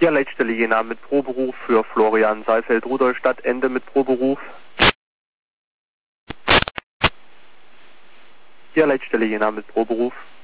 Hier Leitstelle Jena mit Proberuf für Florian Saalfeld, Rudolstadt, Ende mit Proberuf. Hier Leitstelle Jena mit Proberuf.